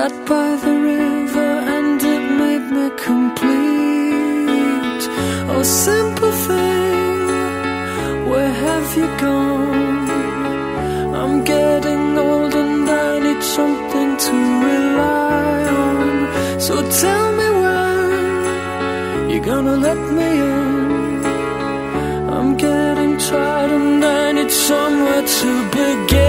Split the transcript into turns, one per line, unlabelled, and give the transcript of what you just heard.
sat by the river and it made me complete. Oh, simple thing, where have you gone? I'm getting old and I need something to rely on. So tell me when you're gonna let me in. I'm getting tired and I need somewhere to begin.